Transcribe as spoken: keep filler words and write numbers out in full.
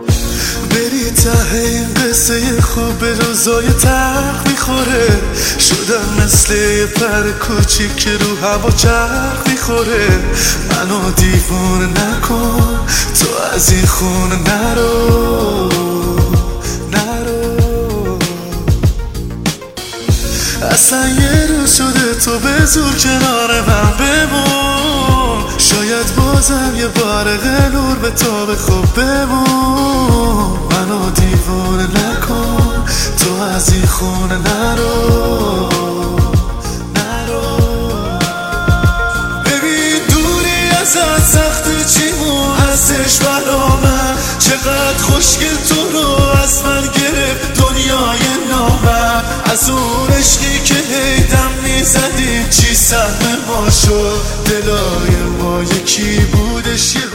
بری ته این قصه خوب به روزای تلخ میخوره. شدم مثل یه پر کوچیک که رو هوا چرخ میخوره. منو دیوونه نکن، تو از این خونه نرو نرو. اصلا یه روز شده تو به زور کنار من بمون. شاید بازم یه بار غلور به تو به خوب بمون. منو دیوونه نکن، تو از این خونه نرو نرو. ببین دوری ازت سخته چیمون هستش برا من. چقدر خوشگل تو رو از من گرفت دنیای نامم. از اون عشقی که هی دم میزدیم چی سهم ما شد. دلای ما یکی بودش.